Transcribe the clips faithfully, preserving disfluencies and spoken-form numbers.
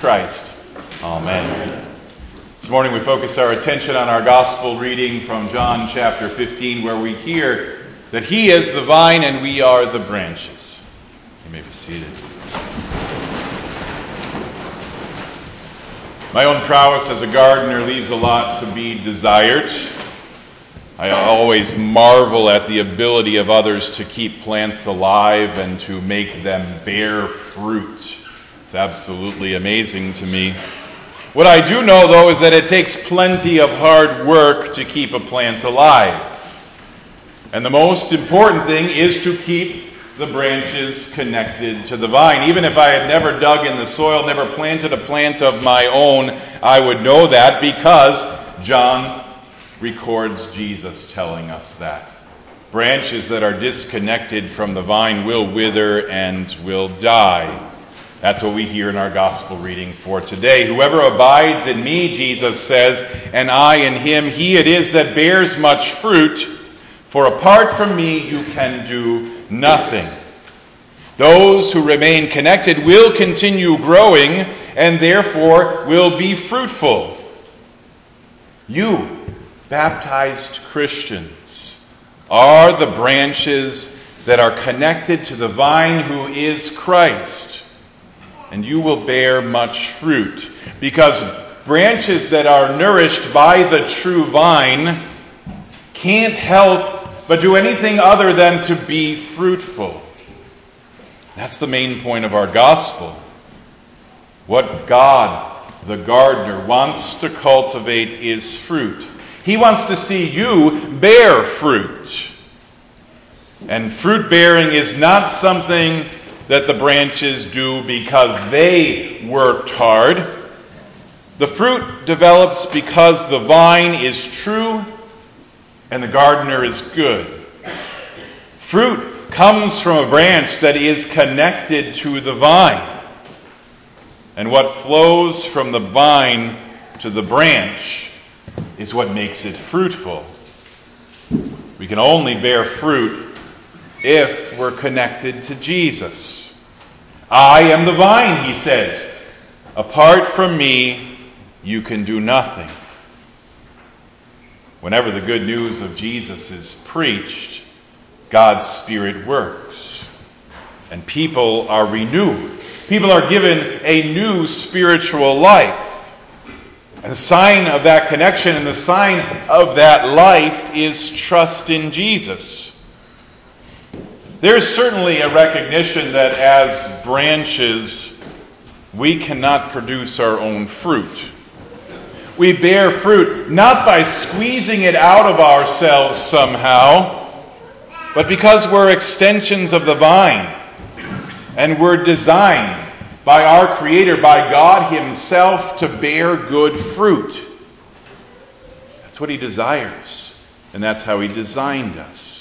Christ. Amen. This morning we focus our attention on our gospel reading from John chapter fifteen, where we hear that He is the vine and we are the branches. You may be seated. My own prowess as a gardener leaves a lot to be desired. I always marvel at the ability of others to keep plants alive and to make them bear fruit. It's absolutely amazing to me. What I do know, though, is that it takes plenty of hard work to keep a plant alive. And the most important thing is to keep the branches connected to the vine. Even if I had never dug in the soil, never planted a plant of my own, I would know that because John records Jesus telling us that. Branches that are disconnected from the vine will wither and will die. That's what we hear in our gospel reading for today. Whoever abides in me, Jesus says, and I in him, he it is that bears much fruit, for apart from me you can do nothing. Those who remain connected will continue growing and therefore will be fruitful. You, baptized Christians, are the branches that are connected to the vine who is Christ. And you will bear much fruit, because branches that are nourished by the true vine can't help but do anything other than to be fruitful. That's the main point of our gospel. What God, the gardener, wants to cultivate is fruit. He wants to see you bear fruit. And fruit bearing is not something that the branches do because they worked hard. The fruit develops because the vine is true and the gardener is good. Fruit comes from a branch that is connected to the vine. And what flows from the vine to the branch is what makes it fruitful. We can only bear fruit if we're connected to Jesus. I am the vine, he says. Apart from me, you can do nothing. Whenever the good news of Jesus is preached, God's Spirit works. And people are renewed. People are given a new spiritual life. And the sign of that connection and the sign of that life is trust in Jesus. There's certainly a recognition that as branches, we cannot produce our own fruit. We bear fruit not by squeezing it out of ourselves somehow, but because we're extensions of the vine, and we're designed by our Creator, by God Himself, to bear good fruit. That's what He desires, and that's how He designed us.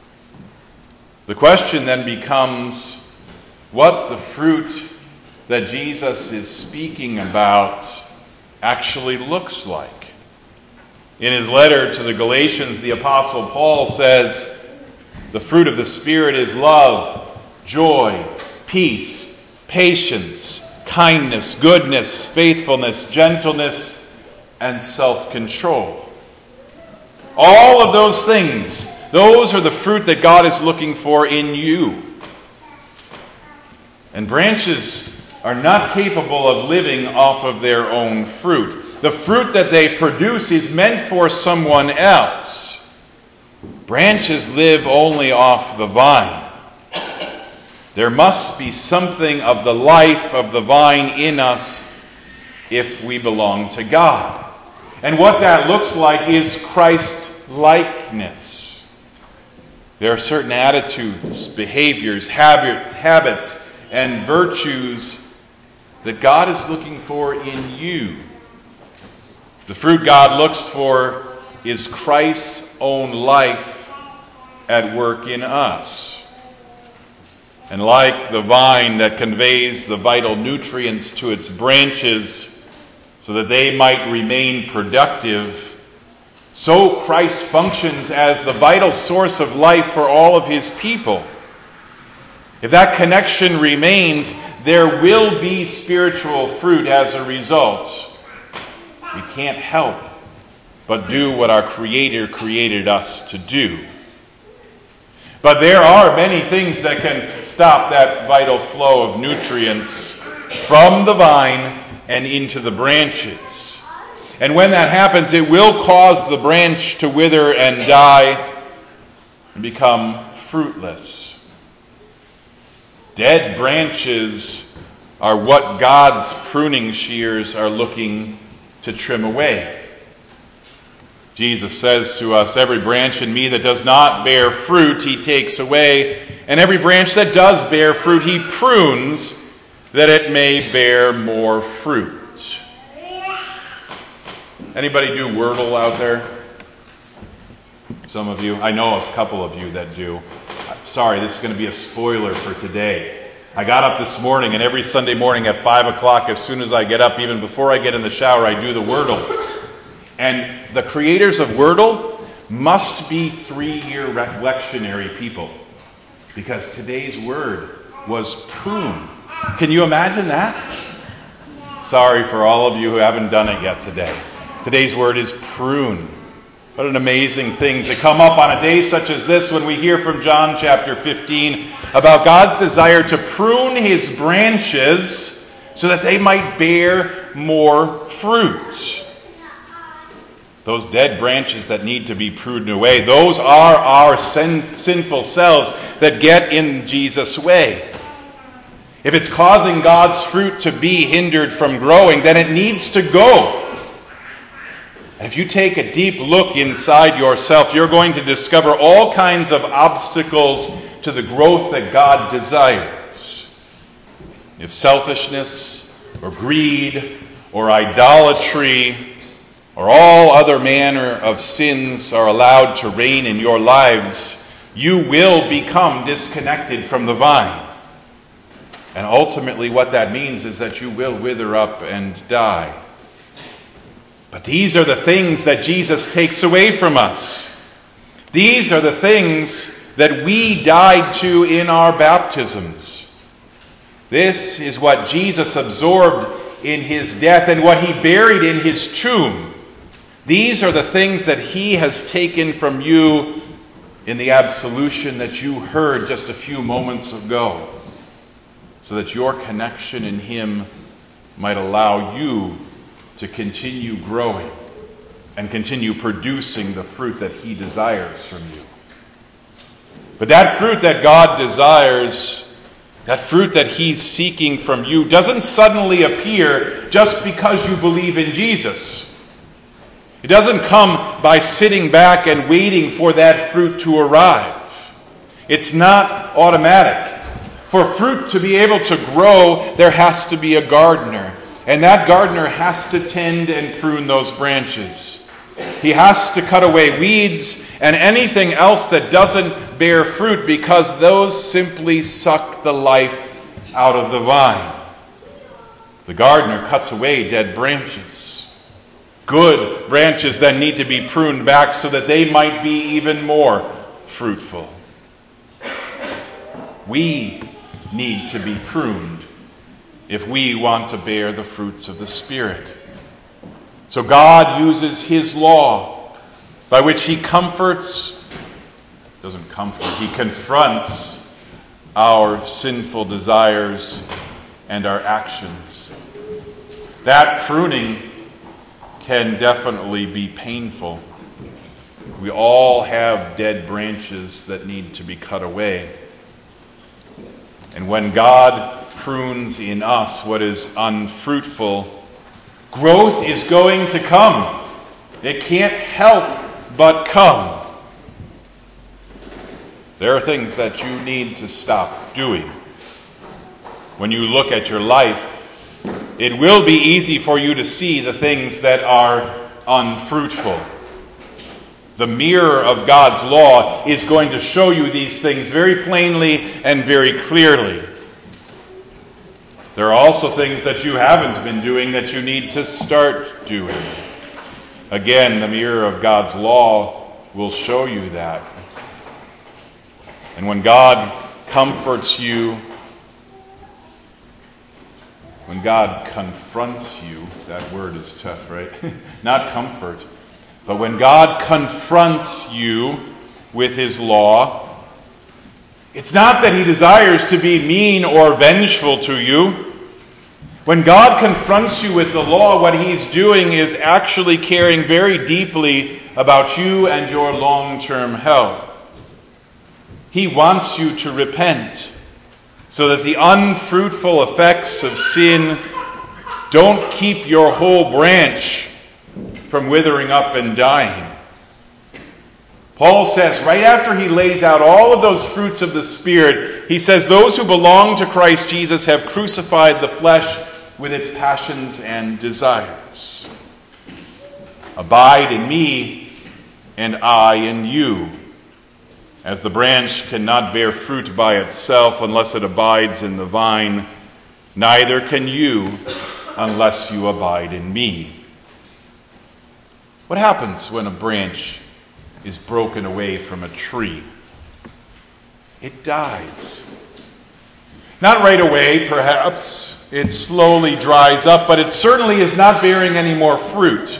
The question then becomes what the fruit that Jesus is speaking about actually looks like. In his letter to the Galatians, the Apostle Paul says, the fruit of the Spirit is love, joy, peace, patience, kindness, goodness, faithfulness, gentleness, and self-control. All of those things, those are the fruit that God is looking for in you. And branches are not capable of living off of their own fruit. The fruit that they produce is meant for someone else. Branches live only off the vine. There must be something of the life of the vine in us if we belong to God. And what that looks like is Christ-likeness. There are certain attitudes, behaviors, habit, habits, and virtues that God is looking for in you. The fruit God looks for is Christ's own life at work in us. And like the vine that conveys the vital nutrients to its branches so that they might remain productive, so Christ functions as the vital source of life for all of his people. If that connection remains, there will be spiritual fruit as a result. We can't help but do what our Creator created us to do. But there are many things that can stop that vital flow of nutrients from the vine and into the branches. And when that happens, it will cause the branch to wither and die and become fruitless. Dead branches are what God's pruning shears are looking to trim away. Jesus says to us, every branch in me that does not bear fruit, he takes away, and every branch that does bear fruit, he prunes, that it may bear more fruit. Anybody do Wordle out there? Some of you. I know a couple of you that do. Sorry, this is going to be a spoiler for today. I got up this morning, and every Sunday morning at five o'clock, as soon as I get up, even before I get in the shower, I do the Wordle. And the creators of Wordle must be three-year lectionary people, because today's word was prune. Can you imagine that? Sorry for all of you who haven't done it yet today. Today's word is prune. What an amazing thing to come up on a day such as this when we hear from John chapter fifteen about God's desire to prune his branches so that they might bear more fruit. Those dead branches that need to be pruned away, those are our sin, sinful selves that get in Jesus' way. If it's causing God's fruit to be hindered from growing, then it needs to go. And if you take a deep look inside yourself, you're going to discover all kinds of obstacles to the growth that God desires. If selfishness or greed or idolatry or all other manner of sins are allowed to reign in your lives, you will become disconnected from the vine. And ultimately what that means is that you will wither up and die. But these are the things that Jesus takes away from us. These are the things that we died to in our baptisms. This is what Jesus absorbed in his death and what he buried in his tomb. These are the things that he has taken from you in the absolution that you heard just a few moments ago, so that your connection in him might allow you to continue growing and continue producing the fruit that he desires from you. But that fruit that God desires, that fruit that he's seeking from you, doesn't suddenly appear just because you believe in Jesus. It doesn't come by sitting back and waiting for that fruit to arrive. It's not automatic. For fruit to be able to grow, there has to be a gardener. And that gardener has to tend and prune those branches. He has to cut away weeds and anything else that doesn't bear fruit, because those simply suck the life out of the vine. The gardener cuts away dead branches. Good branches then need to be pruned back so that they might be even more fruitful. We need to be pruned if we want to bear the fruits of the Spirit. So God uses his law by which he comforts, doesn't comfort, he confronts our sinful desires and our actions. That pruning can definitely be painful. We all have dead branches that need to be cut away. And when God prunes in us what is unfruitful, growth is going to come. It can't help but come. There are things that you need to stop doing. When you look at your life, it will be easy for you to see the things that are unfruitful. The mirror of God's law is going to show you these things very plainly and very clearly. There are also things that you haven't been doing that you need to start doing. Again, the mirror of God's law will show you that. And when God comforts you, when God confronts you, that word is tough, right? Not comfort, but when God confronts you with his law, it's not that he desires to be mean or vengeful to you. When God confronts you with the law, what he's doing is actually caring very deeply about you and your long-term health. He wants you to repent so that the unfruitful effects of sin don't keep your whole branch from withering up and dying. Paul says, right after he lays out all of those fruits of the Spirit, he says, those who belong to Christ Jesus have crucified the flesh with its passions and desires. Abide in me, and I in you. As the branch cannot bear fruit by itself unless it abides in the vine, neither can you unless you abide in me. What happens when a branch is broken away from a tree? It dies. Not right away, perhaps. It slowly dries up, but it certainly is not bearing any more fruit.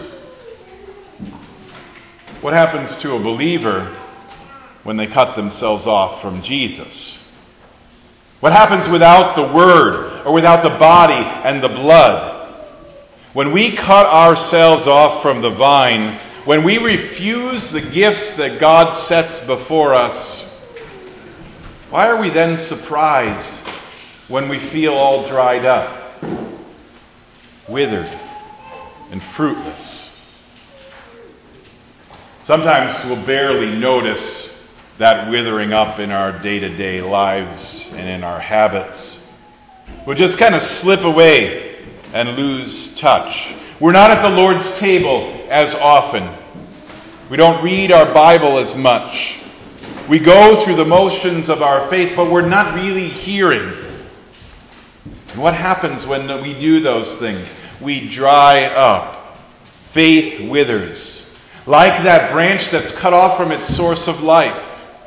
What happens to a believer when they cut themselves off from Jesus? What happens without the Word or without the body and the blood? When we cut ourselves off from the vine, when we refuse the gifts that God sets before us, why are we then surprised when we feel all dried up, withered, and fruitless? Sometimes we'll barely notice that withering up in our day-to-day lives and in our habits. We'll just kind of slip away and lose touch. We're not at the Lord's table as often. We don't read our Bible as much. We go through the motions of our faith, but we're not really hearing. And what happens when we do those things? We dry up. Faith withers. Like that branch that's cut off from its source of life.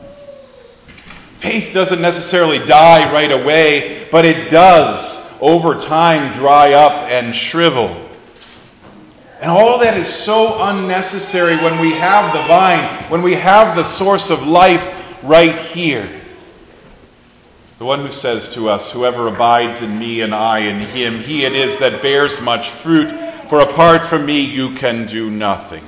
Faith doesn't necessarily die right away, but it does, over time, dry up and shrivel. And all that is so unnecessary when we have the vine, when we have the source of life right here. The one who says to us, whoever abides in me and I in him, he it is that bears much fruit, for apart from me you can do nothing.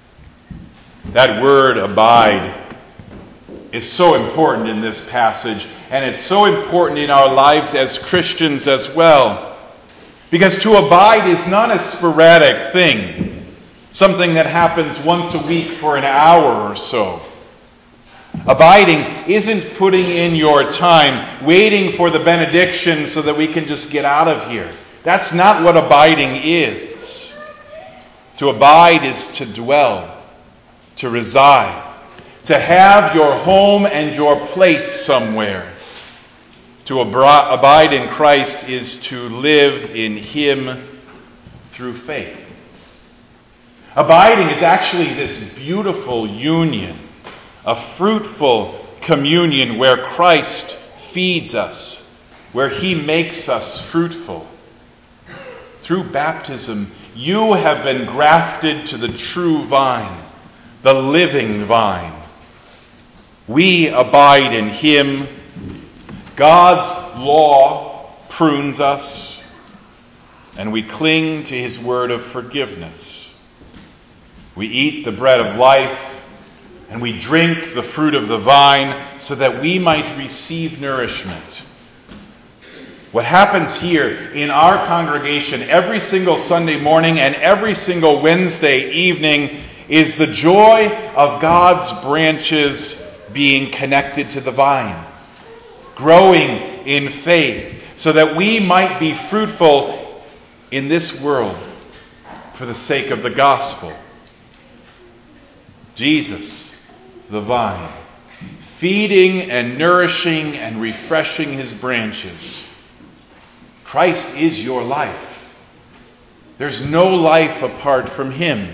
That word abide is so important in this passage, and it's so important in our lives as Christians as well. Because to abide is not a sporadic thing, something that happens once a week for an hour or so. Abiding isn't putting in your time, waiting for the benediction so that we can just get out of here. That's not what abiding is. To abide is to dwell, to reside, to have your home and your place somewhere. To abide in Christ is to live in him through faith. Abiding is actually this beautiful union, a fruitful communion where Christ feeds us, where he makes us fruitful. Through baptism, you have been grafted to the true vine, the living vine. We abide in him. God's law prunes us, and we cling to his word of forgiveness. We eat the bread of life, and we drink the fruit of the vine so that we might receive nourishment. What happens here in our congregation every single Sunday morning and every single Wednesday evening is the joy of God's branches being connected to the vine, growing in faith, so that we might be fruitful in this world for the sake of the gospel. Jesus, the vine, feeding and nourishing and refreshing his branches. Christ is your life. There's no life apart from him.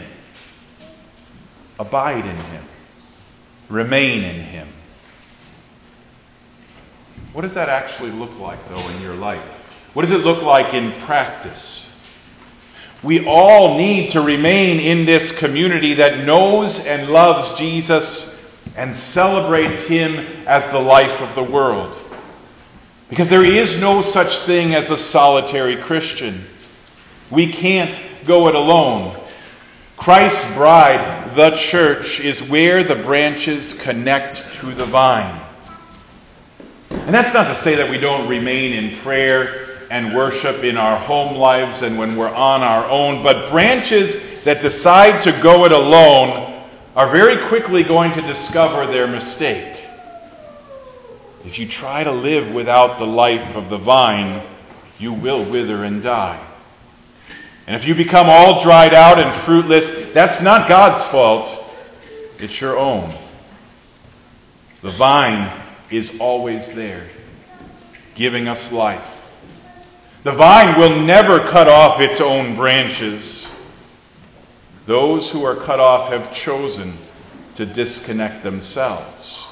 Abide in him. Remain in him. What does that actually look like, though, in your life? What does it look like in practice? We all need to remain in this community that knows and loves Jesus and celebrates him as the life of the world. Because there is no such thing as a solitary Christian. We can't go it alone. Christ's bride, the church, is where the branches connect to the vine. And that's not to say that we don't remain in prayer and worship in our home lives and when we're on our own, but branches that decide to go it alone are very quickly going to discover their mistake. If you try to live without the life of the vine, you will wither and die. And if you become all dried out and fruitless, that's not God's fault. It's your own. The vine is always there, giving us life. The vine will never cut off its own branches. Those who are cut off have chosen to disconnect themselves.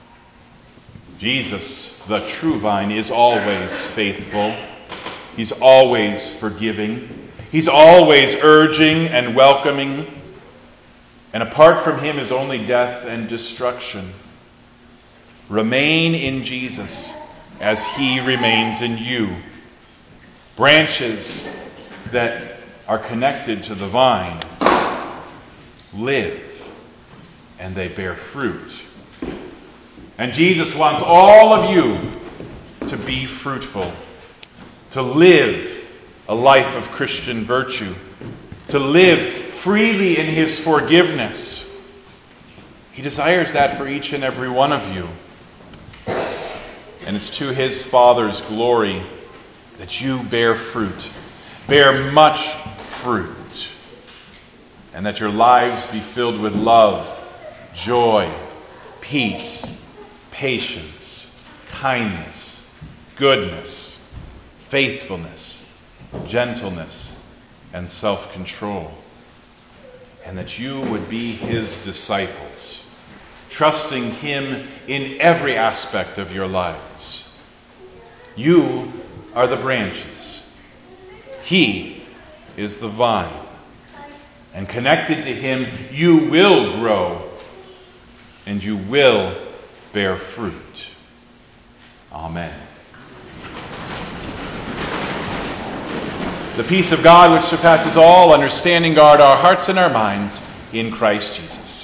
Jesus, the true vine, is always faithful. He's always forgiving. He's always urging and welcoming. And apart from him is only death and destruction. Remain in Jesus as he remains in you. Branches that are connected to the vine live and they bear fruit. And Jesus wants all of you to be fruitful, to live a life of Christian virtue, to live freely in his forgiveness. He desires that for each and every one of you. And it's to his Father's glory that you bear fruit, bear much fruit, and that your lives be filled with love, joy, peace, patience, kindness, goodness, faithfulness, gentleness, and self-control. And that you would be his disciples, trusting him in every aspect of your lives. You are the branches. He is the vine. And connected to him, you will grow and you will bear fruit. Amen. The peace of God, which surpasses all understanding, guard our hearts and our minds in Christ Jesus.